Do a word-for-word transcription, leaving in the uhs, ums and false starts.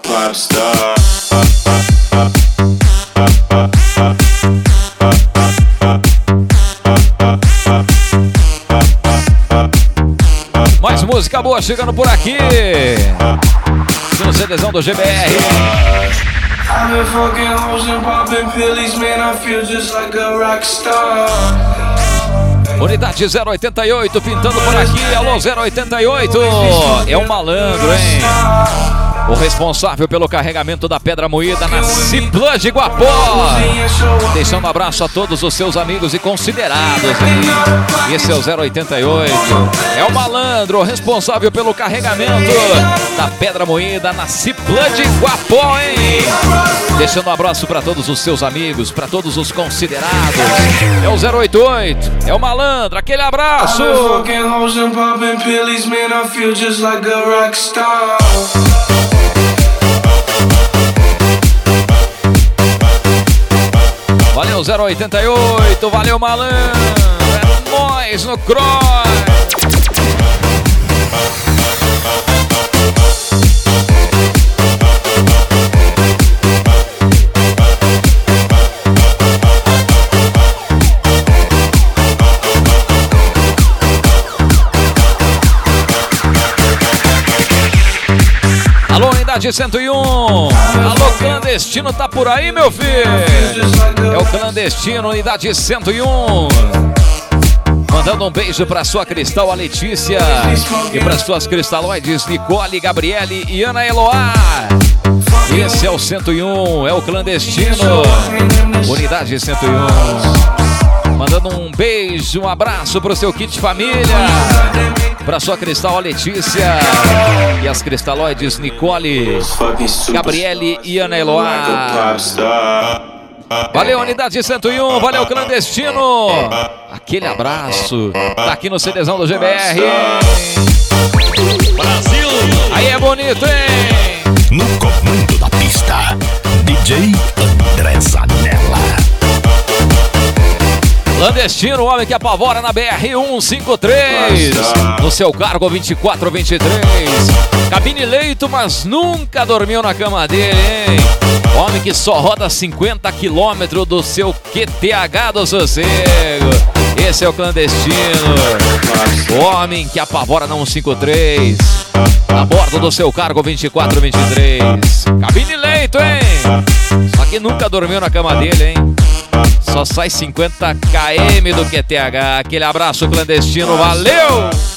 Popstar. Mais música boa chegando por aqui no CDzão do G B R. Unidade zero oitenta e oito pintando por aqui. Alô zero oitenta e oito. É um malandro, hein? O responsável pelo carregamento da pedra moída na Ciplan de Guapó. Deixando um abraço a todos os seus amigos e considerados, hein? Esse é o zero oitenta e oito. É o malandro, responsável pelo carregamento da pedra moída na Ciplan de Guapó, hein? Deixando um abraço para todos os seus amigos, para todos os considerados. É o zero oitenta e oito. É o malandro, aquele abraço. Valeu zero oitenta e oito, valeu malandro, é nóis no cross. Alô, unidade cento e um. Alô, clandestino, tá por aí, meu filho? É o clandestino, unidade cento e um. Mandando um beijo pra sua Cristal, a Letícia. E para suas cristalóides, Nicole, Gabriele e Ana Eloá. Esse é o cento e um, é o clandestino. Unidade cento e um. Mandando um beijo, um abraço pro seu kit família. Pra sua Cristal, a Letícia. E as cristalóides Nicole, Gabriele e Ana Eloá. Valeu, unidade cento e um. Valeu, clandestino. Aquele abraço. Tá aqui no CDzão do G B R. Brasil. Aí é bonito, hein? No comando da pista, D J André Zanella. Clandestino, o homem que apavora na B R cento e cinquenta e três. No seu cargo vinte e quatro vinte e três. Cabine leito, mas nunca dormiu na cama dele, hein? Homem que só roda cinquenta quilômetros do seu Q T H do sossego. Esse é o clandestino. O homem que apavora na cento e cinquenta e três. A bordo do seu cargo vinte e quatro vinte e três. Cabine leito, hein? Só que nunca dormiu na cama dele, hein? Só sai cinquenta quilômetros do Q T H. Aquele abraço clandestino, valeu!